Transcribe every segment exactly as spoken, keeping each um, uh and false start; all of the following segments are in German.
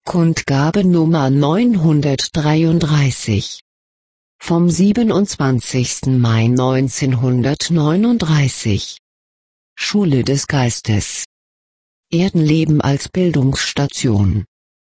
Kundgabe Nummer neunhundertdreiunddreißig. Vom siebenundzwanzigsten Mai neunzehnhundertneununddreißig. Schule des Geistes. Erdenleben als Bildungsstation.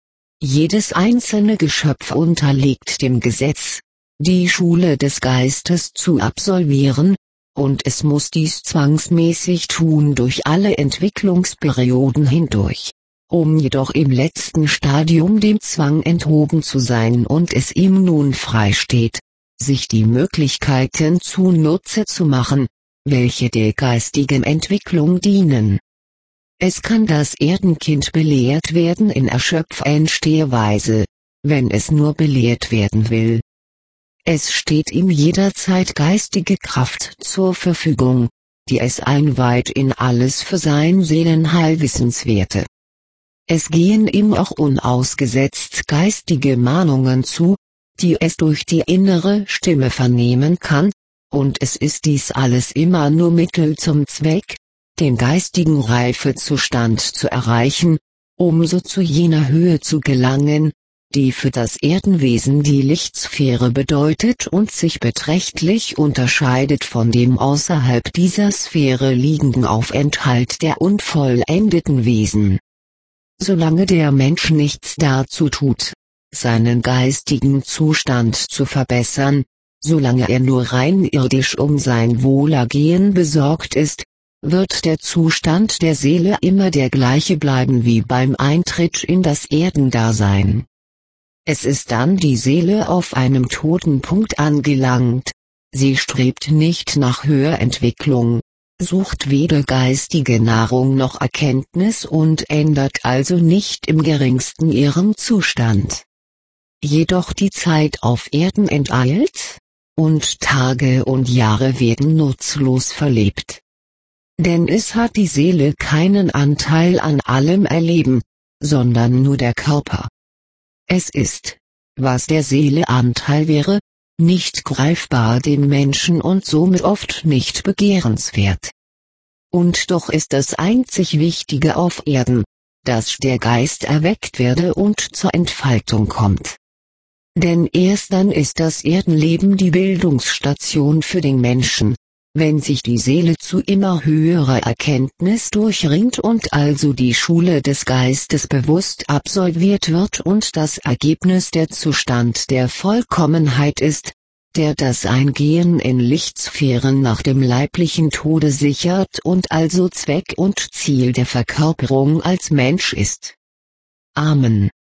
Jedes einzelne Geschöpf unterliegt dem Gesetz, die Schule des Geistes zu absolvieren, und es muss dies zwangsmäßig tun durch alle Entwicklungsperioden hindurch, um jedoch im letzten Stadium dem Zwang enthoben zu sein und es ihm nun freisteht, sich die Möglichkeiten zunutze zu machen, welche der geistigen Entwicklung dienen. Es kann das Erdenkind belehrt werden in erschöpfendster Weise, wenn es nur belehrt werden will. Es steht ihm jederzeit geistige Kraft zur Verfügung, die es einweiht in alles für sein Seelenheil Wissenswerte. Es gehen ihm auch unausgesetzt geistige Mahnungen zu, die es durch die innere Stimme vernehmen kann, und es ist dies alles immer nur Mittel zum Zweck, den geistigen Reifezustand zu erreichen, um so zu jener Höhe zu gelangen, die für das Erdenwesen die Lichtsphäre bedeutet und sich beträchtlich unterscheidet von dem außerhalb dieser Sphäre liegenden Aufenthalt der unvollendeten Wesen. Solange der Mensch nichts dazu tut, seinen geistigen Zustand zu verbessern, solange er nur rein irdisch um sein Wohlergehen besorgt ist, wird der Zustand der Seele immer der gleiche bleiben wie beim Eintritt in das Erdendasein. Es ist dann die Seele auf einem toten Punkt angelangt, sie strebt nicht nach Höherentwicklung, sucht weder geistige Nahrung noch Erkenntnis und ändert also nicht im geringsten ihren Zustand. Jedoch die Zeit auf Erden enteilt, und Tage und Jahre werden nutzlos verlebt. Denn es hat die Seele keinen Anteil an allem Erleben, sondern nur der Körper. Es ist, was der Seele Anteil wäre, nicht greifbar dem Menschen und somit oft nicht begehrenswert. Und doch ist das einzig Wichtige auf Erden, dass der Geist erweckt werde und zur Entfaltung kommt. Denn erst dann ist das Erdenleben die Bildungsstation für den Menschen, wenn sich die Seele zu immer höherer Erkenntnis durchringt und also die Schule des Geistes bewusst absolviert wird und das Ergebnis der Zustand der Vollkommenheit ist, der das Eingehen in Lichtsphären nach dem leiblichen Tode sichert und also Zweck und Ziel der Verkörperung als Mensch ist. Amen.